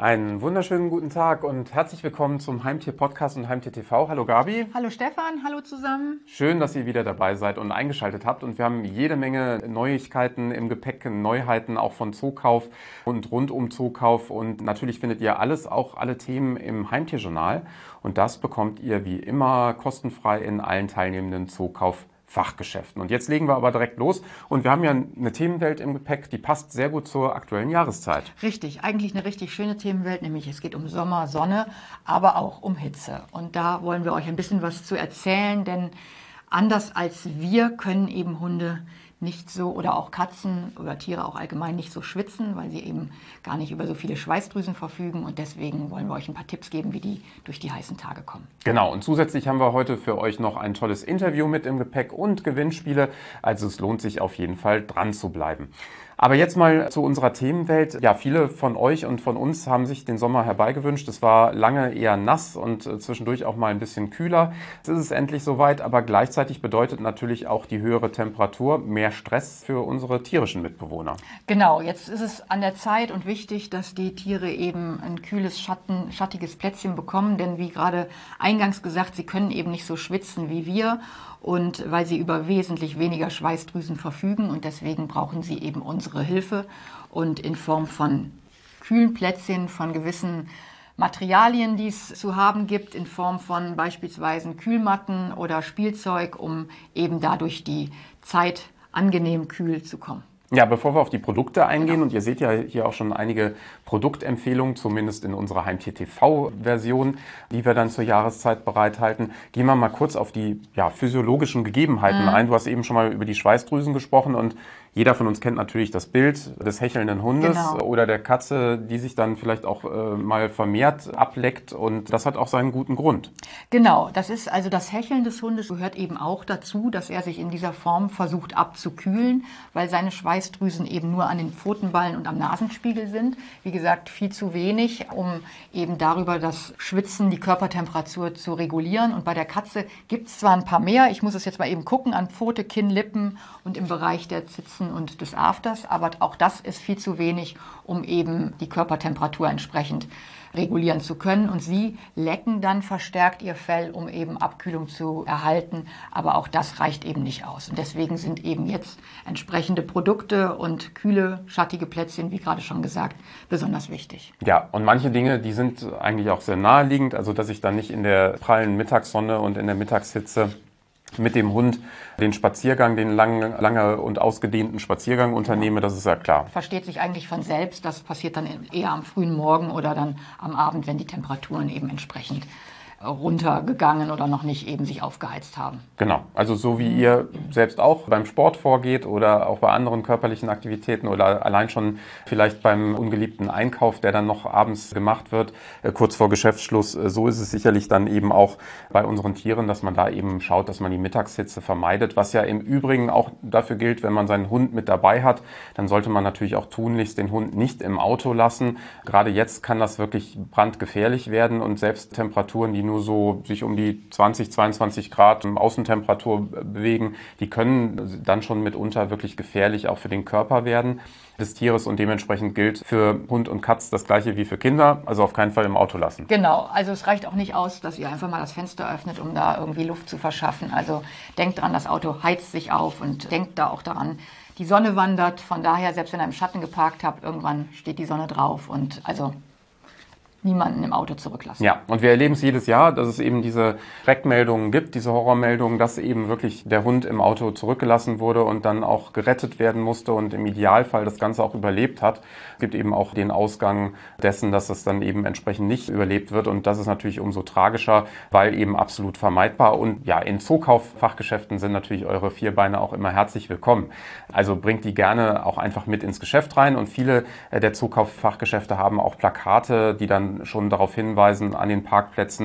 Einen wunderschönen guten Tag und herzlich willkommen zum Heimtier-Podcast und Heimtier-TV. Hallo Gabi. Hallo Stefan, hallo zusammen. Schön, dass ihr wieder dabei seid und eingeschaltet habt. Und wir haben jede Menge Neuigkeiten im Gepäck, Neuheiten auch von Zookauf und rund um Zookauf. Und natürlich findet ihr alles, auch alle Themen im Heimtierjournal. Und das bekommt ihr wie immer kostenfrei in allen teilnehmenden Zookauf-Fachgeschäften. Und jetzt legen wir aber direkt los. Und wir haben ja eine Themenwelt im Gepäck, die passt sehr gut zur aktuellen Jahreszeit. Richtig, eigentlich eine richtig schöne Themenwelt, nämlich es geht um Sommer, Sonne, aber auch um Hitze. Und da wollen wir euch ein bisschen was zu erzählen, denn anders als wir können eben Hunde nicht so oder auch Katzen oder Tiere auch allgemein nicht so schwitzen, weil sie eben gar nicht über so viele Schweißdrüsen verfügen. Und deswegen wollen wir euch ein paar Tipps geben, wie die durch die heißen Tage kommen. Genau, und zusätzlich haben wir heute für euch noch ein tolles Interview mit im Gepäck und Gewinnspiele. Also es lohnt sich auf jeden Fall dran zu bleiben. Aber jetzt mal zu unserer Themenwelt. Ja, viele von euch und von uns haben sich den Sommer herbeigewünscht. Es war lange eher nass und zwischendurch auch mal ein bisschen kühler. Jetzt ist es endlich soweit, aber gleichzeitig bedeutet natürlich auch die höhere Temperatur mehr Stress für unsere tierischen Mitbewohner. Genau, jetzt ist es an der Zeit und wichtig, dass die Tiere eben ein kühles, schattiges Plätzchen bekommen, denn wie gerade eingangs gesagt, sie können eben nicht so schwitzen wie wir. Und weil sie über wesentlich weniger Schweißdrüsen verfügen und deswegen brauchen sie eben unsere Hilfe und in Form von kühlen Plätzchen, von gewissen Materialien, die es zu haben gibt, in Form von beispielsweise Kühlmatten oder Spielzeug, um eben dadurch die Zeit angenehm kühl zu kommen. Ja, bevor wir auf die Produkte eingehen, und ihr seht ja hier auch schon einige Produktempfehlungen, zumindest in unserer Heimtier-TV-Version, die wir dann zur Jahreszeit bereithalten, gehen wir mal kurz auf die physiologischen Gegebenheiten ein. Du hast eben schon mal über die Schweißdrüsen gesprochen und jeder von uns kennt natürlich das Bild des hechelnden Hundes oder der Katze, die sich dann vielleicht auch mal vermehrt ableckt, und das hat auch seinen guten Grund. Genau, das ist also das Hecheln des Hundes gehört eben auch dazu, dass er sich in dieser Form versucht abzukühlen, weil seine Schweißdrüsen eben nur an den Pfotenballen und am Nasenspiegel sind. Wie gesagt, viel zu wenig, um eben darüber das Schwitzen, die Körpertemperatur zu regulieren. Und bei der Katze gibt es zwar ein paar mehr, ich muss es jetzt mal eben gucken, an Pfote, Kinn, Lippen und im Bereich der Zitzen und des Afters, aber auch das ist viel zu wenig, um eben die Körpertemperatur entsprechend regulieren zu können. Und sie lecken dann verstärkt ihr Fell, um eben Abkühlung zu erhalten. Aber auch das reicht eben nicht aus. Und deswegen sind eben jetzt entsprechende Produkte und kühle, schattige Plätzchen, wie gerade schon gesagt, besonders wichtig. Ja, und manche Dinge, die sind eigentlich auch sehr naheliegend, also dass ich dann nicht in der prallen Mittagssonne und in der Mittagshitze mit dem Hund den Spaziergang, den lange und ausgedehnten Spaziergang unternehme, das ist ja klar. Versteht sich eigentlich von selbst, das passiert dann eher am frühen Morgen oder dann am Abend, wenn die Temperaturen eben entsprechend runtergegangen oder noch nicht eben sich aufgeheizt haben. Genau, also so wie ihr selbst auch beim Sport vorgeht oder auch bei anderen körperlichen Aktivitäten oder allein schon vielleicht beim ungeliebten Einkauf, der dann noch abends gemacht wird, kurz vor Geschäftsschluss, so ist es sicherlich dann eben auch bei unseren Tieren, dass man da eben schaut, dass man die Mittagshitze vermeidet, was ja im Übrigen auch dafür gilt, wenn man seinen Hund mit dabei hat, dann sollte man natürlich auch tunlichst den Hund nicht im Auto lassen. Gerade jetzt kann das wirklich brandgefährlich werden und selbst Temperaturen, die nur so sich um die 20, 22 Grad Außentemperatur bewegen, die können dann schon mitunter wirklich gefährlich auch für den Körper werden des Tieres, und dementsprechend gilt für Hund und Katz das Gleiche wie für Kinder, also auf keinen Fall im Auto lassen. Genau, also es reicht auch nicht aus, dass ihr einfach mal das Fenster öffnet, um da irgendwie Luft zu verschaffen. Also denkt dran, das Auto heizt sich auf, und denkt da auch daran, die Sonne wandert, von daher, selbst wenn ihr im Schatten geparkt habt, irgendwann steht die Sonne drauf, und also niemanden im Auto zurücklassen. Ja, und wir erleben es jedes Jahr, dass es eben diese Schreckmeldungen gibt, diese Horrormeldungen, dass eben wirklich der Hund im Auto zurückgelassen wurde und dann auch gerettet werden musste und im Idealfall das Ganze auch überlebt hat. Es gibt eben auch den Ausgang dessen, dass es dann eben entsprechend nicht überlebt wird, und das ist natürlich umso tragischer, weil eben absolut vermeidbar. Und ja, in Zookauf-Fachgeschäften sind natürlich eure Vierbeine auch immer herzlich willkommen. Also bringt die gerne auch einfach mit ins Geschäft rein, und viele der Zookauf-Fachgeschäfte haben auch Plakate, die dann schon darauf hinweisen, an den Parkplätzen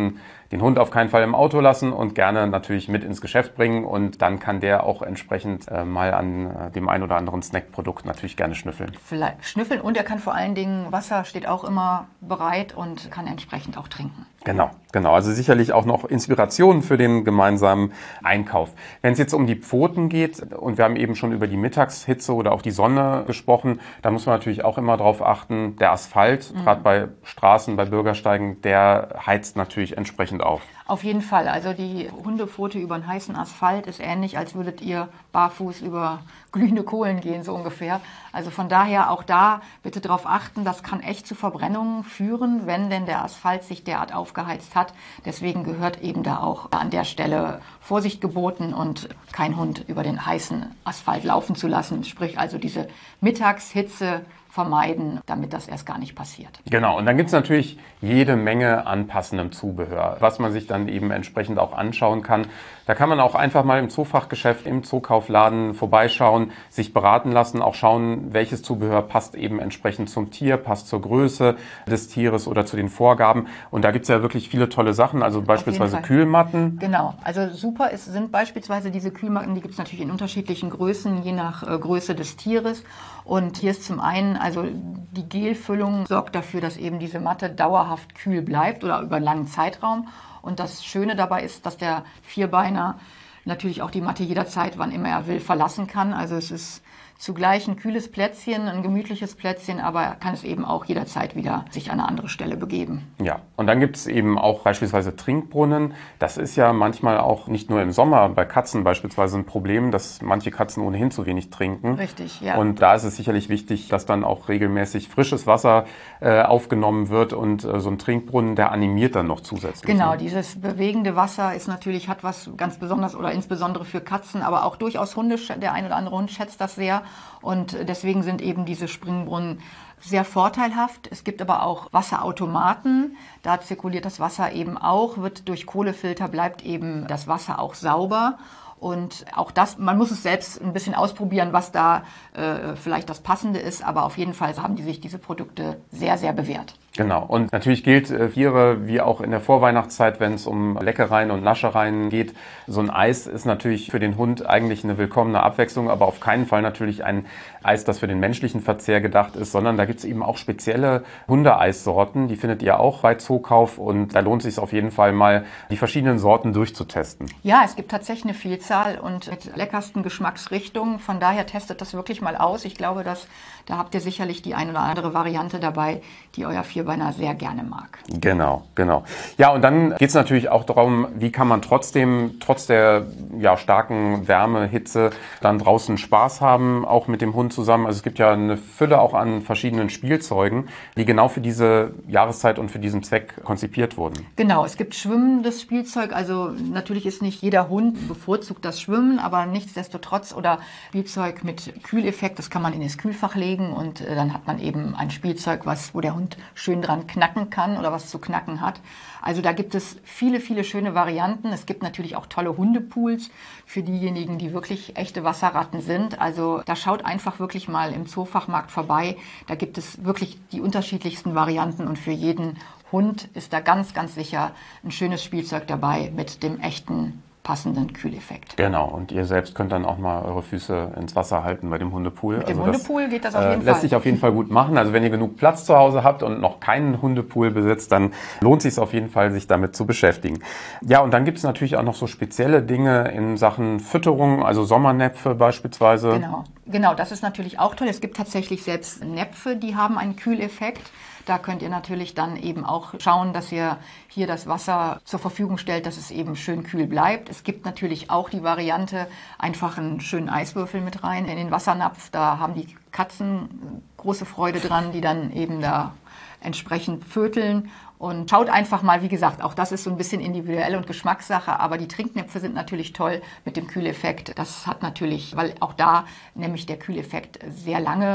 den Hund auf keinen Fall im Auto lassen und gerne natürlich mit ins Geschäft bringen und dann kann der auch entsprechend mal an dem ein oder anderen Snackprodukt natürlich gerne schnüffeln. Vielleicht schnüffeln und er kann vor allen Dingen, Wasser steht auch immer bereit und kann entsprechend auch trinken. Genau. Also sicherlich auch noch Inspirationen für den gemeinsamen Einkauf. Wenn es jetzt um die Pfoten geht und wir haben eben schon über die Mittagshitze oder auch die Sonne gesprochen, da muss man natürlich auch immer darauf achten, der Asphalt, gerade bei Straßen, bei Bürgersteigen, der heizt natürlich entsprechend auf. Auf jeden Fall. Also die Hundepfote über einen heißen Asphalt ist ähnlich, als würdet ihr barfuß über glühende Kohlen gehen, so ungefähr. Also von daher auch da bitte darauf achten, das kann echt zu Verbrennungen führen, wenn denn der Asphalt sich derart aufgeheizt hat. Deswegen gehört eben da auch an der Stelle Vorsicht geboten und kein Hund über den heißen Asphalt laufen zu lassen. Sprich also diese Mittagshitze vermeiden, damit das erst gar nicht passiert. Genau, und dann gibt es natürlich jede Menge an passendem Zubehör, was man sich dann eben entsprechend auch anschauen kann. Da kann man auch einfach mal im Zoofachgeschäft, im Zookaufladen vorbeischauen, sich beraten lassen, auch schauen, welches Zubehör passt eben entsprechend zum Tier, passt zur Größe des Tieres oder zu den Vorgaben. Und da gibt es ja wirklich viele tolle Sachen, also beispielsweise Kühlmatten. Genau, also super sind beispielsweise diese Kühlmatten, die gibt es natürlich in unterschiedlichen Größen, je nach Größe des Tieres. Und hier ist zum einen, also die Gelfüllung sorgt dafür, dass eben diese Matte dauerhaft kühl bleibt oder über einen langen Zeitraum. Und das Schöne dabei ist, dass der Vierbeiner natürlich auch die Matte jederzeit, wann immer er will, verlassen kann. Also es ist zugleich ein kühles Plätzchen, ein gemütliches Plätzchen, aber er kann es eben auch jederzeit wieder sich an eine andere Stelle begeben. Ja, und dann gibt es eben auch beispielsweise Trinkbrunnen. Das ist ja manchmal auch nicht nur im Sommer bei Katzen beispielsweise ein Problem, dass manche Katzen ohnehin zu wenig trinken. Richtig, ja. Und da ist es sicherlich wichtig, dass dann auch regelmäßig frisches Wasser aufgenommen wird und so ein Trinkbrunnen, der animiert dann noch zusätzlich. Genau, dieses bewegende Wasser ist natürlich, hat was ganz Besonderes oder insbesondere für Katzen, aber auch durchaus Hunde, der ein oder andere Hund schätzt das sehr. Und deswegen sind eben diese Springbrunnen sehr vorteilhaft. Es gibt aber auch Wasserautomaten. Da zirkuliert das Wasser eben auch, wird durch Kohlefilter, bleibt eben das Wasser auch sauber. Und auch das, man muss es selbst ein bisschen ausprobieren, was da vielleicht das Passende ist. Aber auf jeden Fall haben sich diese Produkte sehr, sehr bewährt. Genau. Und natürlich gilt Tiere wie auch in der Vorweihnachtszeit, wenn es um Leckereien und Naschereien geht. So ein Eis ist natürlich für den Hund eigentlich eine willkommene Abwechslung, aber auf keinen Fall natürlich ein Eis, das für den menschlichen Verzehr gedacht ist, sondern da gibt es eben auch spezielle Hundeeissorten. Die findet ihr auch bei Zookauf und da lohnt es sich auf jeden Fall mal, die verschiedenen Sorten durchzutesten. Ja, es gibt tatsächlich eine Vielzahl und mit leckersten Geschmacksrichtungen. Von daher testet das wirklich mal aus. Ich glaube, da habt ihr sicherlich die ein oder andere Variante dabei, die euer Vierbeiner sehr gerne mag. Genau. Ja, und dann geht es natürlich auch darum, wie kann man trotzdem, trotz der starken Wärme, Hitze, dann draußen Spaß haben, auch mit dem Hund zusammen. Also es gibt ja eine Fülle auch an verschiedenen Spielzeugen, die genau für diese Jahreszeit und für diesen Zweck konzipiert wurden. Genau, es gibt schwimmendes Spielzeug. Also natürlich ist nicht jeder Hund bevorzugt das Schwimmen, aber nichtsdestotrotz oder Spielzeug mit Kühleffekt, das kann man in das Kühlfach legen und dann hat man eben ein Spielzeug, wo der Hund schön dran knacken kann oder was zu knacken hat. Also da gibt es viele, viele schöne Varianten. Es gibt natürlich auch tolle Hundepools für diejenigen, die wirklich echte Wasserratten sind. Also da schaut einfach wirklich mal im Zoofachmarkt vorbei. Da gibt es wirklich die unterschiedlichsten Varianten und für jeden Hund ist da ganz, ganz sicher ein schönes Spielzeug dabei mit dem echten passenden Kühleffekt. Genau, und ihr selbst könnt dann auch mal eure Füße ins Wasser halten bei dem Hundepool. Mit dem Hundepool geht das auf jeden Fall. Lässt sich auf jeden Fall gut machen. Also wenn ihr genug Platz zu Hause habt und noch keinen Hundepool besitzt, dann lohnt es sich auf jeden Fall, sich damit zu beschäftigen. Ja, und dann gibt es natürlich auch noch so spezielle Dinge in Sachen Fütterung, also Sommernäpfe beispielsweise. Genau, das ist natürlich auch toll. Es gibt tatsächlich selbst Näpfe, die haben einen Kühleffekt. Da könnt ihr natürlich dann eben auch schauen, dass ihr hier das Wasser zur Verfügung stellt, dass es eben schön kühl bleibt. Es gibt natürlich auch die Variante, einfach einen schönen Eiswürfel mit rein in den Wassernapf. Da haben die Katzen große Freude dran, die dann eben da entsprechend vöteln. Und schaut einfach mal, wie gesagt, auch das ist so ein bisschen individuell und Geschmackssache, aber die Trinknäpfe sind natürlich toll mit dem Kühleffekt. Das hat natürlich, weil auch da nämlich der Kühleffekt sehr lange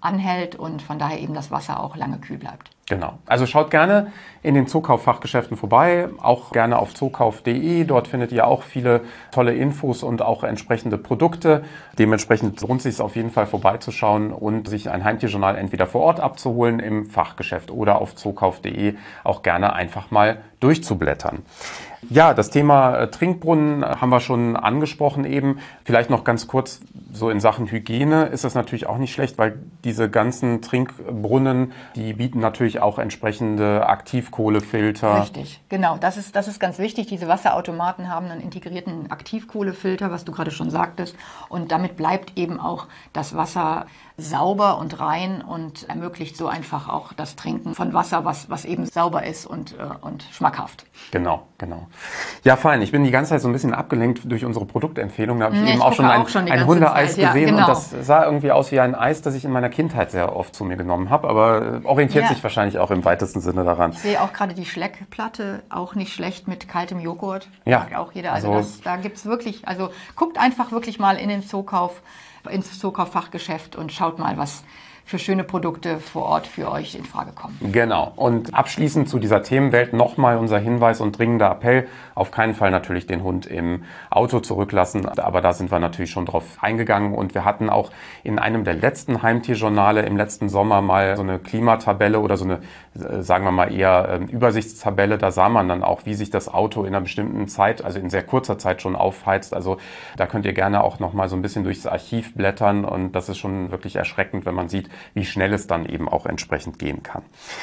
anhält und von daher eben das Wasser auch lange kühl bleibt. Genau. Also schaut gerne in den Zookauf-Fachgeschäften vorbei, auch gerne auf zookauf.de. Dort findet ihr auch viele tolle Infos und auch entsprechende Produkte. Dementsprechend lohnt es sich auf jeden Fall vorbeizuschauen und sich ein Heimtierjournal entweder vor Ort abzuholen im Fachgeschäft oder auf zookauf.de auch gerne einfach mal durchzublättern. Ja, das Thema Trinkbrunnen haben wir schon angesprochen eben. Vielleicht noch ganz kurz so in Sachen Hygiene ist das natürlich auch nicht schlecht, weil diese ganzen Trinkbrunnen, die bieten natürlich auch entsprechende Aktivkohlefilter. Richtig, genau. Das ist ganz wichtig. Diese Wasserautomaten haben einen integrierten Aktivkohlefilter, was du gerade schon sagtest. Und damit bleibt eben auch das Wasser sauber und rein und ermöglicht so einfach auch das Trinken von Wasser, was eben sauber ist und schmackhaft. Genau. Ja, fein. Ich bin die ganze Zeit so ein bisschen abgelenkt durch unsere Produktempfehlung. Da habe ich eben auch schon ein Hundeeis gesehen. Ja, genau. Und das sah irgendwie aus wie ein Eis, das ich in meiner Kindheit sehr oft zu mir genommen habe. Aber orientiert sich wahrscheinlich auch im weitesten Sinne daran. Ich sehe auch gerade die Schleckplatte, auch nicht schlecht mit kaltem Joghurt. Ja. Mag auch jeder. Also da gibt es wirklich, also guckt einfach wirklich mal in den Zookauf, ins Zookauf-Fachgeschäft und schaut mal, was für schöne Produkte vor Ort für euch in Frage kommen. Genau. Und abschließend zu dieser Themenwelt nochmal unser Hinweis und dringender Appell. Auf keinen Fall natürlich den Hund im Auto zurücklassen. Aber da sind wir natürlich schon drauf eingegangen. Und wir hatten auch in einem der letzten Heimtierjournale im letzten Sommer mal so eine Klimatabelle oder so eine, sagen wir mal eher Übersichtstabelle. Da sah man dann auch, wie sich das Auto in einer bestimmten Zeit, also in sehr kurzer Zeit schon aufheizt. Also da könnt ihr gerne auch nochmal so ein bisschen durchs Archiv blättern. Und das ist schon wirklich erschreckend, wenn man sieht, wie schnell es dann eben auch entsprechend gehen kann.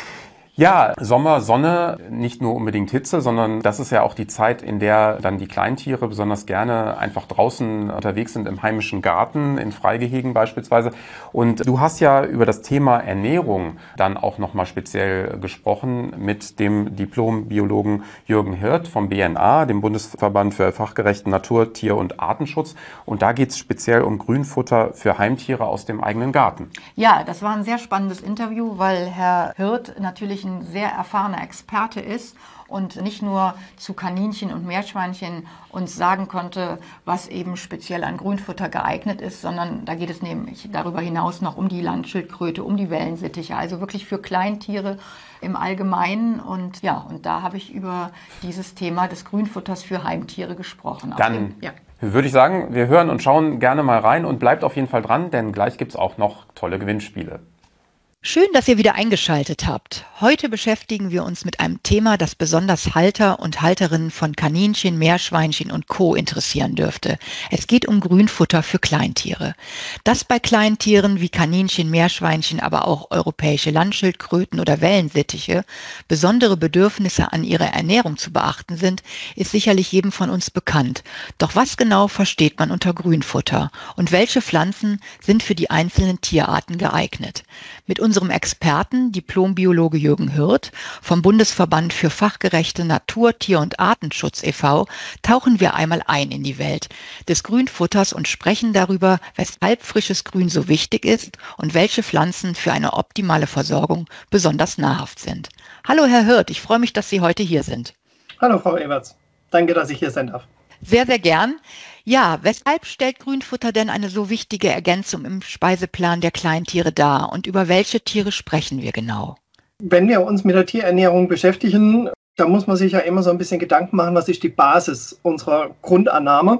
Ja, Sommer, Sonne, nicht nur unbedingt Hitze, sondern das ist ja auch die Zeit, in der dann die Kleintiere besonders gerne einfach draußen unterwegs sind, im heimischen Garten, in Freigehegen beispielsweise. Und du hast ja über das Thema Ernährung dann auch nochmal speziell gesprochen mit dem Diplom-Biologen Jürgen Hirt vom BNA, dem Bundesverband für fachgerechten Natur-, Tier- und Artenschutz. Und da geht es speziell um Grünfutter für Heimtiere aus dem eigenen Garten. Ja, das war ein sehr spannendes Interview, weil Herr Hirt natürlich ein sehr erfahrener Experte ist und nicht nur zu Kaninchen und Meerschweinchen uns sagen konnte, was eben speziell an Grünfutter geeignet ist, sondern da geht es nämlich darüber hinaus noch um die Landschildkröte, um die Wellensittiche, also wirklich für Kleintiere im Allgemeinen. Und ja, und da habe ich über dieses Thema des Grünfutters für Heimtiere gesprochen. Dann würde ich sagen, wir hören und schauen gerne mal rein und bleibt auf jeden Fall dran, denn gleich gibt es auch noch tolle Gewinnspiele. Schön, dass ihr wieder eingeschaltet habt. Heute beschäftigen wir uns mit einem Thema, das besonders Halter und Halterinnen von Kaninchen, Meerschweinchen und Co. interessieren dürfte. Es geht um Grünfutter für Kleintiere. Dass bei Kleintieren wie Kaninchen, Meerschweinchen, aber auch europäische Landschildkröten oder Wellensittiche besondere Bedürfnisse an ihrer Ernährung zu beachten sind, ist sicherlich jedem von uns bekannt. Doch was genau versteht man unter Grünfutter? Und welche Pflanzen sind für die einzelnen Tierarten geeignet? Mit unserem Experten, Diplombiologe Jürgen Hirt vom Bundesverband für fachgerechte Natur-, Tier- und Artenschutz e.V. tauchen wir einmal ein in die Welt des Grünfutters und sprechen darüber, weshalb frisches Grün so wichtig ist und welche Pflanzen für eine optimale Versorgung besonders nahrhaft sind. Hallo Herr Hirt, ich freue mich, dass Sie heute hier sind. Hallo Frau Ewerts, danke, dass ich hier sein darf. Sehr, sehr gern. Ja, weshalb stellt Grünfutter denn eine so wichtige Ergänzung im Speiseplan der Kleintiere dar und über welche Tiere sprechen wir genau? Wenn wir uns mit der Tierernährung beschäftigen, da muss man sich ja immer so ein bisschen Gedanken machen, was ist die Basis unserer Grundannahme.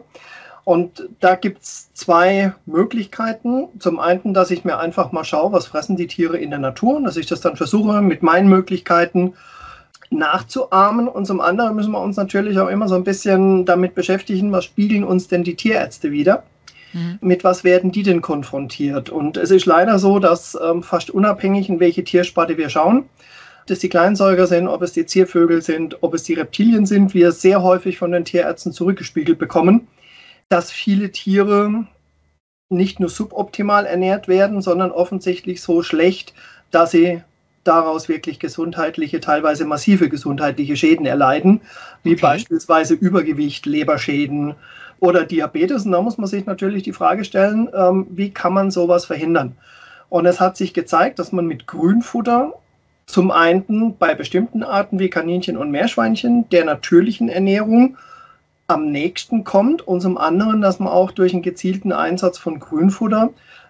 Und da gibt es zwei Möglichkeiten. Zum einen, dass ich mir einfach mal schaue, was fressen die Tiere in der Natur und dass ich das dann versuche, mit meinen Möglichkeiten nachzuahmen. Und zum anderen müssen wir uns natürlich auch immer so ein bisschen damit beschäftigen, was spiegeln uns denn die Tierärzte wider? Mit was werden die denn konfrontiert? Und es ist leider so, dass fast unabhängig, in welche Tiersparte wir schauen, ob es die Kleinsäuger sind, ob es die Ziervögel sind, ob es die Reptilien sind, wir sehr häufig von den Tierärzten zurückgespiegelt bekommen, dass viele Tiere nicht nur suboptimal ernährt werden, sondern offensichtlich so schlecht, dass sie daraus wirklich gesundheitliche, teilweise massive gesundheitliche Schäden erleiden, wie beispielsweise Übergewicht, Leberschäden oder Diabetes. Und da muss man sich natürlich die Frage stellen, wie kann man sowas verhindern? Und es hat sich gezeigt, dass man mit Grünfutter zum einen bei bestimmten Arten wie Kaninchen und Meerschweinchen der natürlichen Ernährung am nächsten kommt und zum anderen, dass man auch durch einen gezielten Einsatz von Grünfutter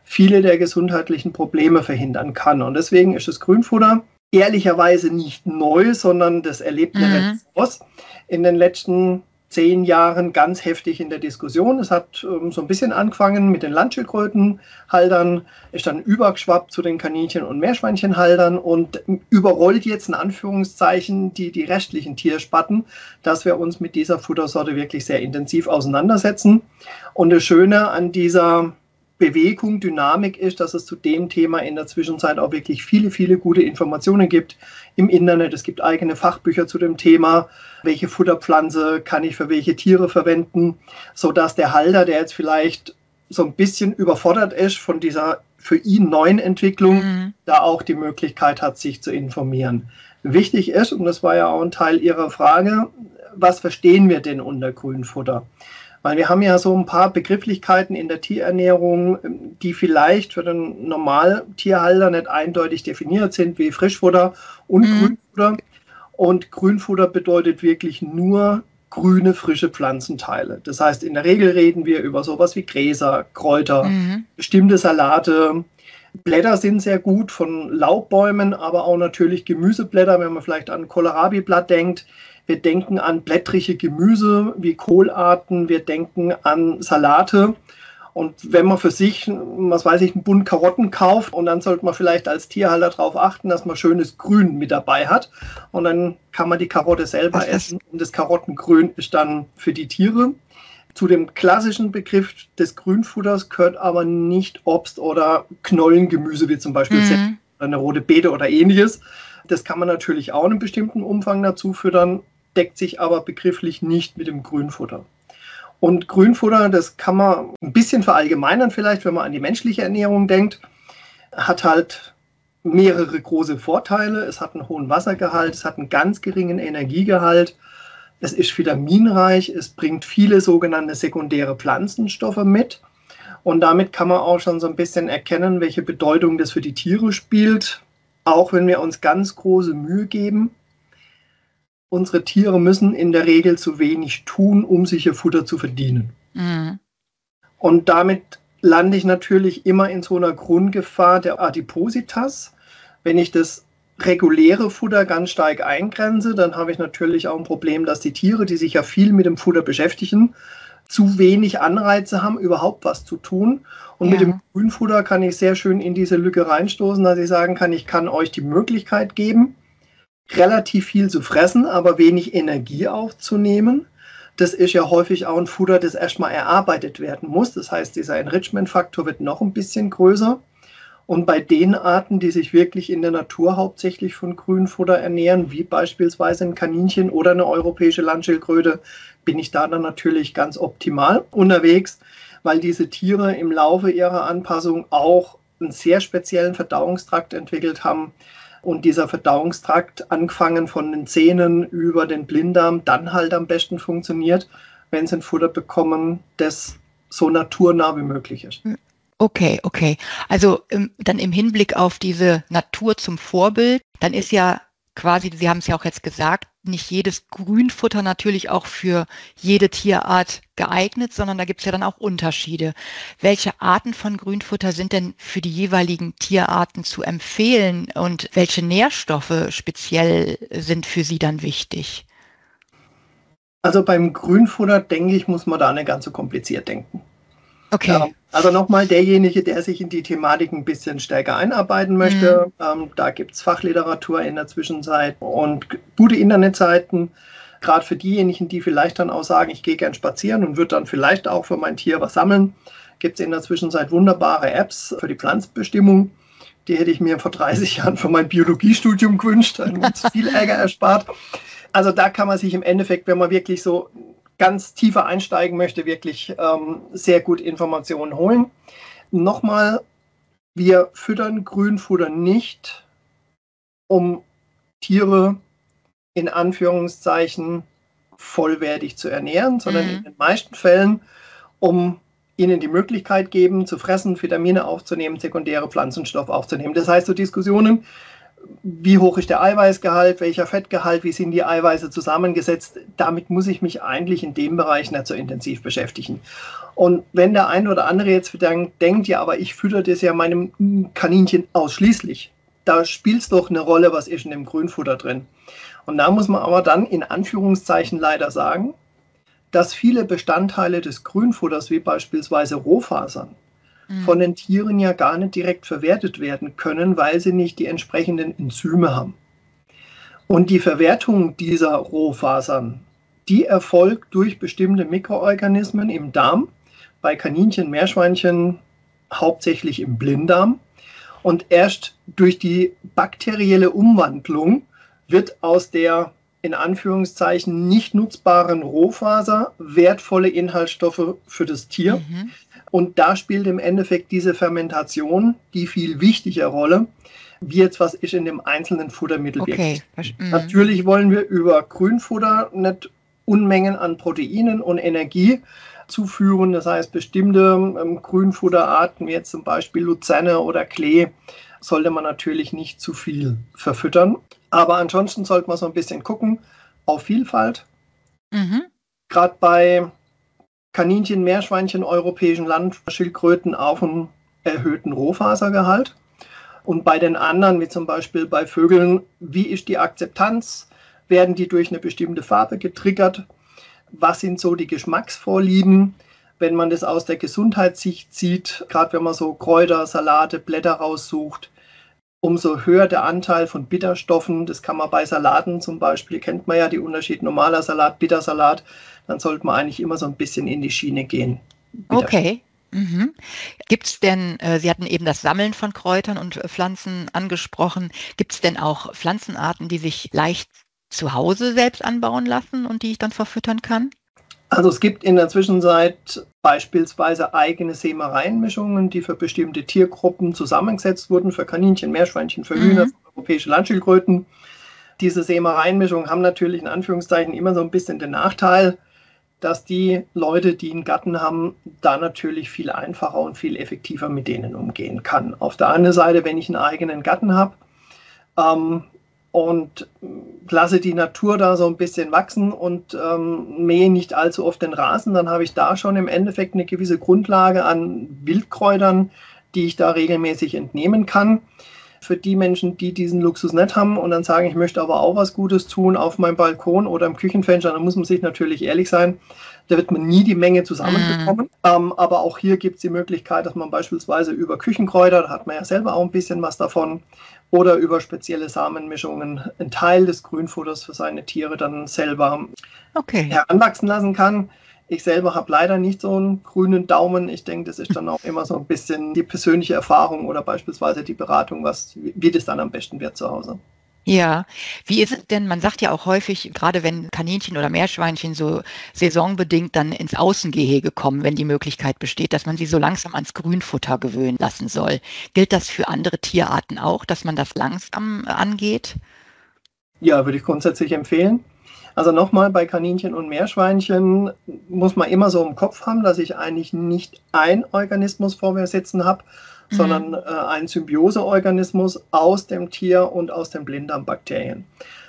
viele der gesundheitlichen Probleme verhindern kann. Und deswegen ist das Grünfutter ehrlicherweise nicht neu, sondern das erlebt eine Renaissance in den letzten 10 Jahren ganz heftig in der Diskussion. Es hat so ein bisschen angefangen mit den Landschildkrötenhaltern, ist dann übergeschwappt zu den Kaninchen- und Meerschweinchenhaltern und überrollt jetzt in Anführungszeichen die restlichen Tiersparten, dass wir uns mit dieser Futtersorte wirklich sehr intensiv auseinandersetzen. Und das Schöne an dieser Bewegung, Dynamik ist, dass es zu dem Thema in der Zwischenzeit auch wirklich viele, viele gute Informationen gibt im Internet. Es gibt eigene Fachbücher zu dem Thema, welche Futterpflanze kann ich für welche Tiere verwenden, sodass der Halter, der jetzt vielleicht so ein bisschen überfordert ist von dieser für ihn neuen Entwicklung, da auch die Möglichkeit hat, sich zu informieren. Wichtig ist, und das war ja auch ein Teil Ihrer Frage, was verstehen wir denn unter Grünfutter? Weil wir haben ja so ein paar Begrifflichkeiten in der Tierernährung, die vielleicht für den Normaltierhalter nicht eindeutig definiert sind, wie Frischfutter und Grünfutter. Und Grünfutter bedeutet wirklich nur grüne, frische Pflanzenteile. Das heißt, in der Regel reden wir über sowas wie Gräser, Kräuter, bestimmte Salate. Blätter sind sehr gut von Laubbäumen, aber auch natürlich Gemüseblätter, wenn man vielleicht an Kohlrabi-Blatt denkt. Wir denken an blättrige Gemüse wie Kohlarten, wir denken an Salate. Und wenn man für sich, was weiß ich, einen Bund Karotten kauft, und dann sollte man vielleicht als Tierhalter darauf achten, dass man schönes Grün mit dabei hat. Und dann kann man die Karotte selber essen. Und das Karottengrün ist dann für die Tiere. Zu dem klassischen Begriff des Grünfutters gehört aber nicht Obst oder Knollengemüse, wie zum Beispiel eine rote Beete oder ähnliches. Das kann man natürlich auch in einem bestimmten Umfang dazu füttern, deckt sich aber begrifflich nicht mit dem Grünfutter. Und Grünfutter, das kann man ein bisschen verallgemeinern vielleicht, wenn man an die menschliche Ernährung denkt, hat halt mehrere große Vorteile. Es hat einen hohen Wassergehalt, es hat einen ganz geringen Energiegehalt, es ist vitaminreich, es bringt viele sogenannte sekundäre Pflanzenstoffe mit. Und damit kann man auch schon so ein bisschen erkennen, welche Bedeutung das für die Tiere spielt. Auch wenn wir uns ganz große Mühe geben, unsere Tiere müssen in der Regel zu wenig tun, um sich ihr Futter zu verdienen. Und damit lande ich natürlich immer in so einer Grundgefahr der Adipositas. Wenn ich das reguläre Futter ganz stark eingrenze, dann habe ich natürlich auch ein Problem, dass die Tiere, die sich ja viel mit dem Futter beschäftigen, zu wenig Anreize haben, überhaupt was zu tun. Und mit dem Grünfutter kann ich sehr schön in diese Lücke reinstoßen, dass ich sagen kann, ich kann euch die Möglichkeit geben, relativ viel zu fressen, aber wenig Energie aufzunehmen. Das ist ja häufig auch ein Futter, das erstmal erarbeitet werden muss. Das heißt, dieser Enrichment-Faktor wird noch ein bisschen größer. Und bei den Arten, die sich wirklich in der Natur hauptsächlich von Grünfutter ernähren, wie beispielsweise ein Kaninchen oder eine europäische Landschildkröte, bin ich da dann natürlich ganz optimal unterwegs, weil diese Tiere im Laufe ihrer Anpassung auch einen sehr speziellen Verdauungstrakt entwickelt haben. Und dieser Verdauungstrakt, angefangen von den Zähnen über den Blinddarm, dann halt am besten funktioniert, wenn sie ein Futter bekommen, das so naturnah wie möglich ist. Okay. Also dann im Hinblick auf diese Natur zum Vorbild, dann ist ja quasi, Sie haben es ja auch jetzt gesagt, nicht jedes Grünfutter natürlich auch für jede Tierart geeignet, sondern da gibt es ja dann auch Unterschiede. Welche Arten von Grünfutter sind denn für die jeweiligen Tierarten zu empfehlen und welche Nährstoffe speziell sind für Sie dann wichtig? Also beim Grünfutter, denke ich, muss man da nicht ganz so kompliziert denken. Okay. Also nochmal derjenige, der sich in die Thematik ein bisschen stärker einarbeiten möchte, da gibt es Fachliteratur in der Zwischenzeit und gute Internetseiten, gerade für diejenigen, die vielleicht dann auch sagen, ich gehe gern spazieren und würde dann vielleicht auch für mein Tier was sammeln, gibt es in der Zwischenzeit wunderbare Apps für die Pflanzenbestimmung. Die hätte ich mir vor 30 Jahren für mein Biologiestudium gewünscht, dann uns viel Ärger erspart. Also da kann man sich im Endeffekt, wenn man wirklich so ganz tiefer einsteigen möchte, wirklich sehr gut Informationen holen. Nochmal, wir füttern Grünfutter nicht, um Tiere in Anführungszeichen vollwertig zu ernähren, sondern in den meisten Fällen, um ihnen die Möglichkeit geben, zu fressen, Vitamine aufzunehmen, sekundäre Pflanzenstoffe aufzunehmen. Das heißt, so Diskussionen, wie hoch ist der Eiweißgehalt, welcher Fettgehalt, wie sind die Eiweiße zusammengesetzt. Damit muss ich mich eigentlich in dem Bereich nicht so intensiv beschäftigen. Und wenn der eine oder andere jetzt denkt, ja, aber ich fütter das ja meinem Kaninchen ausschließlich, da spielt es doch eine Rolle, was ist in dem Grünfutter drin. Und da muss man aber dann in Anführungszeichen leider sagen, dass viele Bestandteile des Grünfutters, wie beispielsweise Rohfasern, von den Tieren ja gar nicht direkt verwertet werden können, weil sie nicht die entsprechenden Enzyme haben. Und die Verwertung dieser Rohfasern, die erfolgt durch bestimmte Mikroorganismen im Darm, bei Kaninchen, Meerschweinchen hauptsächlich im Blinddarm. Und erst durch die bakterielle Umwandlung wird aus der in Anführungszeichen nicht nutzbaren Rohfaser wertvolle Inhaltsstoffe für das Tier. Und da spielt im Endeffekt diese Fermentation die viel wichtigere Rolle, wie jetzt was ist in dem einzelnen Futtermittel wirklich. Natürlich wollen wir über Grünfutter nicht Unmengen an Proteinen und Energie zuführen. Das heißt, bestimmte Grünfutterarten, wie jetzt zum Beispiel Luzerne oder Klee, sollte man natürlich nicht zu viel verfüttern. Aber ansonsten sollte man so ein bisschen gucken auf Vielfalt. Gerade bei Kaninchen, Meerschweinchen, europäischen Landschildkröten auf einen erhöhten Rohfasergehalt. Und bei den anderen, wie zum Beispiel bei Vögeln, wie ist die Akzeptanz? Werden die durch eine bestimmte Farbe getriggert? Was sind so die Geschmacksvorlieben? Wenn man das aus der Gesundheitssicht sieht, gerade wenn man so Kräuter, Salate, Blätter raussucht, umso höher der Anteil von Bitterstoffen. Das kann man bei Salaten zum Beispiel, kennt man ja die Unterschied normaler Salat, Bittersalat. Dann sollte man eigentlich immer so ein bisschen in die Schiene gehen. Okay. Gibt es denn, Sie hatten eben das Sammeln von Kräutern und Pflanzen angesprochen, gibt es denn auch Pflanzenarten, die sich leicht zu Hause selbst anbauen lassen und die ich dann verfüttern kann? Also es gibt in der Zwischenzeit beispielsweise eigene Sämereienmischungen, die für bestimmte Tiergruppen zusammengesetzt wurden, für Kaninchen, Meerschweinchen, für Hühner, für europäische Landschildkröten. Diese Sämereienmischungen haben natürlich in Anführungszeichen immer so ein bisschen den Nachteil, dass die Leute, die einen Garten haben, da natürlich viel einfacher und viel effektiver mit denen umgehen kann. Auf der anderen Seite, wenn ich einen eigenen Garten habe und lasse die Natur da so ein bisschen wachsen und mähe nicht allzu oft den Rasen, dann habe ich da schon im Endeffekt eine gewisse Grundlage an Wildkräutern, die ich da regelmäßig entnehmen kann. Für die Menschen, die diesen Luxus nicht haben und dann sagen, ich möchte aber auch was Gutes tun auf meinem Balkon oder im Küchenfenster, dann muss man sich natürlich ehrlich sein, da wird man nie die Menge zusammenbekommen. Aber auch hier gibt es die Möglichkeit, dass man beispielsweise über Küchenkräuter, da hat man ja selber auch ein bisschen was davon, oder über spezielle Samenmischungen einen Teil des Grünfutters für seine Tiere dann selber heranwachsen lassen kann. Ich selber habe leider nicht so einen grünen Daumen. Ich denke, das ist dann auch immer so ein bisschen die persönliche Erfahrung oder beispielsweise die Beratung, wie das dann am besten wird zu Hause. Ja, wie ist es denn, man sagt ja auch häufig, gerade wenn Kaninchen oder Meerschweinchen so saisonbedingt dann ins Außengehege kommen, wenn die Möglichkeit besteht, dass man sie so langsam ans Grünfutter gewöhnen lassen soll. Gilt das für andere Tierarten auch, dass man das langsam angeht? Ja, würde ich grundsätzlich empfehlen. Also nochmal, bei Kaninchen und Meerschweinchen muss man immer so im Kopf haben, dass ich eigentlich nicht einen Organismus vor mir sitzen habe, sondern einen Symbioseorganismus aus dem Tier und aus den Blinddarmbakterien.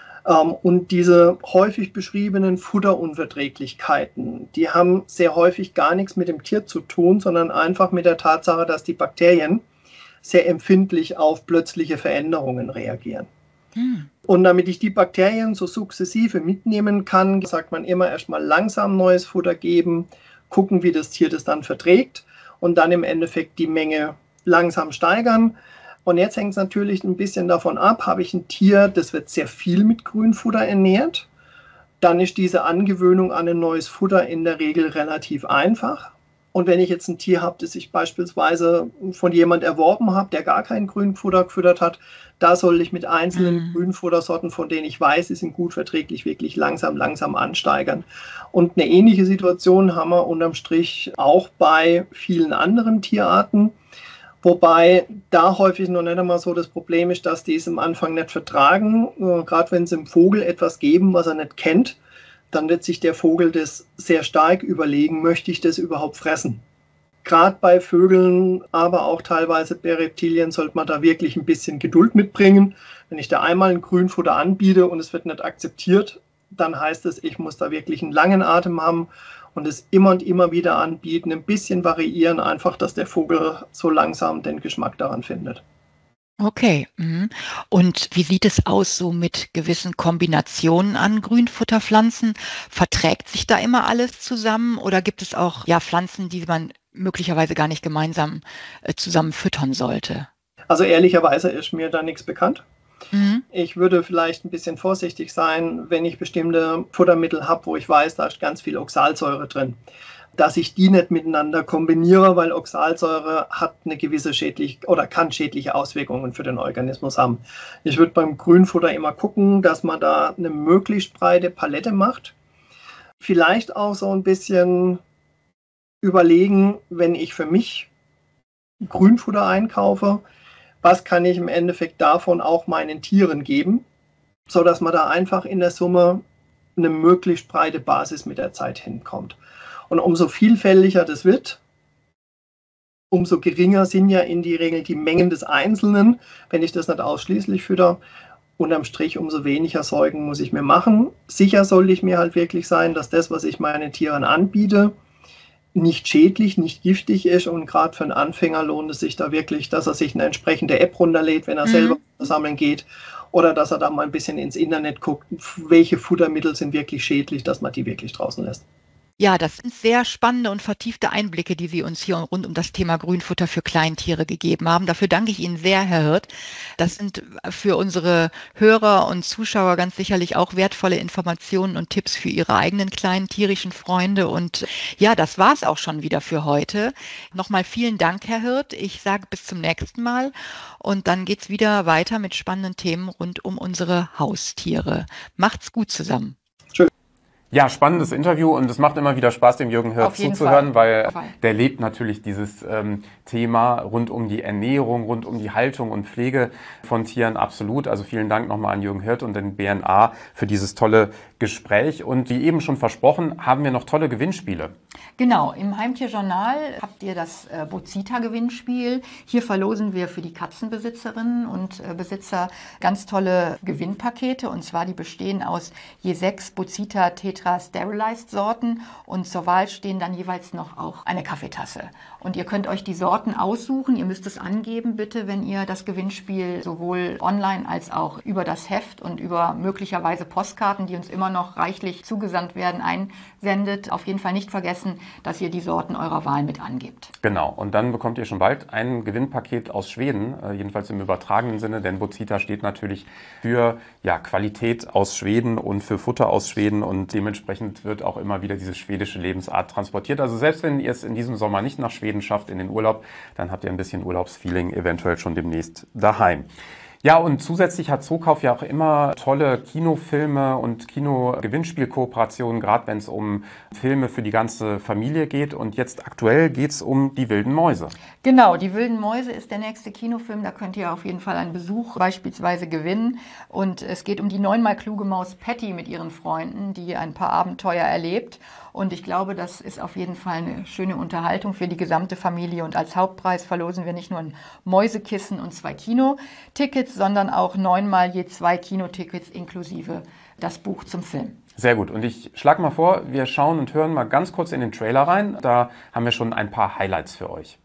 Und diese häufig beschriebenen Futterunverträglichkeiten, die haben sehr häufig gar nichts mit dem Tier zu tun, sondern einfach mit der Tatsache, dass die Bakterien sehr empfindlich auf plötzliche Veränderungen reagieren. Und damit ich die Bakterien so sukzessive mitnehmen kann, sagt man immer erstmal langsam neues Futter geben, gucken, wie das Tier das dann verträgt und dann im Endeffekt die Menge langsam steigern. Und jetzt hängt es natürlich ein bisschen davon ab, habe ich ein Tier, das wird sehr viel mit Grünfutter ernährt, dann ist diese Angewöhnung an ein neues Futter in der Regel relativ einfach. Und wenn ich jetzt ein Tier habe, das ich beispielsweise von jemand erworben habe, der gar kein Grünfutter gefüttert hat, da soll ich mit einzelnen Grünfuttersorten, von denen ich weiß, sie sind gut verträglich, wirklich langsam ansteigern. Und eine ähnliche Situation haben wir unterm Strich auch bei vielen anderen Tierarten. Wobei da häufig noch nicht einmal so das Problem ist, dass die es am Anfang nicht vertragen. Gerade wenn sie dem Vogel etwas geben, was er nicht kennt, dann wird sich der Vogel das sehr stark überlegen, möchte ich das überhaupt fressen? Gerade bei Vögeln, aber auch teilweise bei Reptilien sollte man da wirklich ein bisschen Geduld mitbringen. Wenn ich da einmal ein Grünfutter anbiete und es wird nicht akzeptiert, dann heißt es, ich muss da wirklich einen langen Atem haben und es immer und immer wieder anbieten, ein bisschen variieren, einfach, dass der Vogel so langsam den Geschmack daran findet. Okay. Und wie sieht es aus so mit gewissen Kombinationen an Grünfutterpflanzen? Verträgt sich da immer alles zusammen oder gibt es auch Pflanzen, die man möglicherweise gar nicht gemeinsam zusammen füttern sollte? Also ehrlicherweise ist mir da nichts bekannt. Ich würde vielleicht ein bisschen vorsichtig sein, wenn ich bestimmte Futtermittel habe, wo ich weiß, da ist ganz viel Oxalsäure drin, dass ich die nicht miteinander kombiniere, weil Oxalsäure hat eine gewisse kann schädliche Auswirkungen für den Organismus haben. Ich würde beim Grünfutter immer gucken, dass man da eine möglichst breite Palette macht. Vielleicht auch so ein bisschen überlegen, wenn ich für mich Grünfutter einkaufe, was kann ich im Endeffekt davon auch meinen Tieren geben, sodass man da einfach in der Summe eine möglichst breite Basis mit der Zeit hinkommt. Und umso vielfältiger das wird, umso geringer sind ja in der Regel die Mengen des Einzelnen, wenn ich das nicht ausschließlich fütter. Unterm Strich, umso weniger Sorgen muss ich mir machen. Sicher sollte ich mir halt wirklich sein, dass das, was ich meinen Tieren anbiete, nicht schädlich, nicht giftig ist, und gerade für einen Anfänger lohnt es sich da wirklich, dass er sich eine entsprechende App runterlädt, wenn er selber sammeln geht, oder dass er da mal ein bisschen ins Internet guckt, welche Futtermittel sind wirklich schädlich, dass man die wirklich draußen lässt. Ja, das sind sehr spannende und vertiefte Einblicke, die Sie uns hier rund um das Thema Grünfutter für Kleintiere gegeben haben. Dafür danke ich Ihnen sehr, Herr Hirt. Das sind für unsere Hörer und Zuschauer ganz sicherlich auch wertvolle Informationen und Tipps für Ihre eigenen kleinen tierischen Freunde. Und ja, das war es auch schon wieder für heute. Nochmal vielen Dank, Herr Hirt. Ich sage bis zum nächsten Mal. Und dann geht's wieder weiter mit spannenden Themen rund um unsere Haustiere. Macht's gut zusammen. Ja, spannendes Interview, und es macht immer wieder Spaß, dem Jürgen Hirt zuzuhören, weil der lebt natürlich dieses Thema rund um die Ernährung, rund um die Haltung und Pflege von Tieren absolut. Also vielen Dank nochmal an Jürgen Hirt und den BNA für dieses tolle Gespräch. Und wie eben schon versprochen, haben wir noch tolle Gewinnspiele. Genau, im Heimtierjournal habt ihr das Bozita-Gewinnspiel. Hier verlosen wir für die Katzenbesitzerinnen und Besitzer ganz tolle Gewinnpakete. Und zwar, die bestehen aus je 6 Bozita Tetra Sterilized Sorten, und zur Wahl stehen dann jeweils noch auch eine Kaffeetasse. Und ihr könnt euch die Sorten aussuchen. Ihr müsst es angeben, bitte, wenn ihr das Gewinnspiel sowohl online als auch über das Heft und über möglicherweise Postkarten, die uns immer noch reichlich zugesandt werden, einsendet. Auf jeden Fall nicht vergessen, dass ihr die Sorten eurer Wahl mit angebt. Genau, und dann bekommt ihr schon bald ein Gewinnpaket aus Schweden, jedenfalls im übertragenen Sinne, denn Bozita steht natürlich für Qualität aus Schweden und für Futter aus Schweden, und dementsprechend wird auch immer wieder diese schwedische Lebensart transportiert. Also selbst wenn ihr es in diesem Sommer nicht nach Schweden schafft in den Urlaub, dann habt ihr ein bisschen Urlaubsfeeling eventuell schon demnächst daheim. Ja, und zusätzlich hat Zookauf ja auch immer tolle Kinofilme und Kino-Gewinnspielkooperationen, gerade wenn es um Filme für die ganze Familie geht. Und jetzt aktuell geht es um Die wilden Mäuse. Genau, Die wilden Mäuse ist der nächste Kinofilm. Da könnt ihr auf jeden Fall einen Besuch beispielsweise gewinnen. Und es geht um die 9-mal kluge Maus Patty mit ihren Freunden, die ein paar Abenteuer erlebt. Und ich glaube, das ist auf jeden Fall eine schöne Unterhaltung für die gesamte Familie. Und als Hauptpreis verlosen wir nicht nur ein Mäusekissen und 2 Kinotickets, sondern auch 9-mal je 2 Kinotickets inklusive das Buch zum Film. Sehr gut. Und ich schlage mal vor, wir schauen und hören mal ganz kurz in den Trailer rein. Da haben wir schon ein paar Highlights für euch.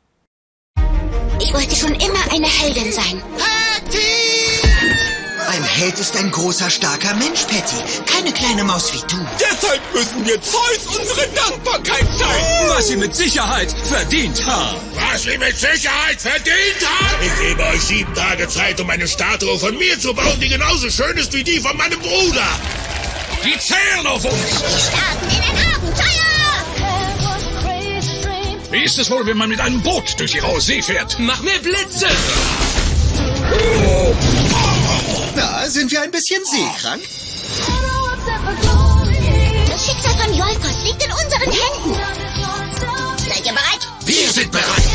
Ich wollte schon immer eine Heldin sein. Patty! Ein Held ist ein großer, starker Mensch, Patty. Keine kleine Maus wie du. Deshalb müssen wir Zeus unsere Dankbarkeit zeigen. Was sie mit Sicherheit verdient haben. Was sie mit Sicherheit verdient haben? Ich gebe euch 7 Tage Zeit, um eine Statue von mir zu bauen, die genauso schön ist wie die von meinem Bruder. Die zählen auf uns. Wir starten in ein Abenteuer. Wie ist es wohl, wenn man mit einem Boot durch die raue See fährt? Mach mir Blitze! Na, sind wir ein bisschen seekrank? Das Schicksal von Iolkos liegt in unseren Händen. Seid ihr bereit? Wir sind bereit.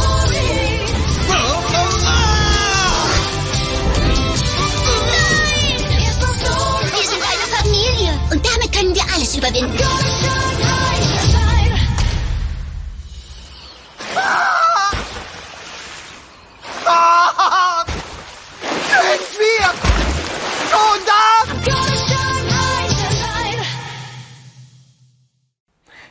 Nein! Wir sind eine Familie. Und damit können wir alles überwinden.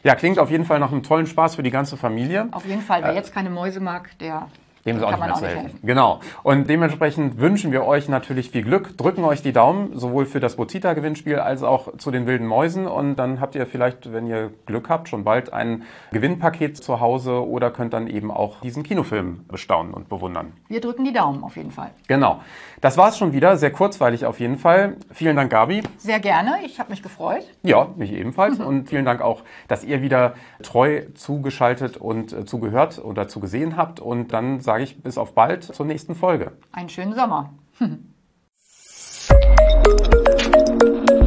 Ja, klingt auf jeden Fall nach einem tollen Spaß für die ganze Familie. Auf jeden Fall. Wer jetzt keine Mäuse mag, dem ist auch kann nicht man mehr auch zu nicht helfen. Genau. Und dementsprechend wünschen wir euch natürlich viel Glück, drücken euch die Daumen, sowohl für das Bozita-Gewinnspiel als auch zu den wilden Mäusen. Und dann habt ihr vielleicht, wenn ihr Glück habt, schon bald ein Gewinnpaket zu Hause oder könnt dann eben auch diesen Kinofilm bestaunen und bewundern. Wir drücken die Daumen auf jeden Fall. Genau. Das war's schon wieder. Sehr kurzweilig auf jeden Fall. Vielen Dank, Gabi. Sehr gerne. Ich habe mich gefreut. Ja, mich ebenfalls. Und vielen Dank auch, dass ihr wieder treu zugeschaltet und zugehört oder zugesehen habt. Und dann sage ich bis auf bald zur nächsten Folge. Einen schönen Sommer.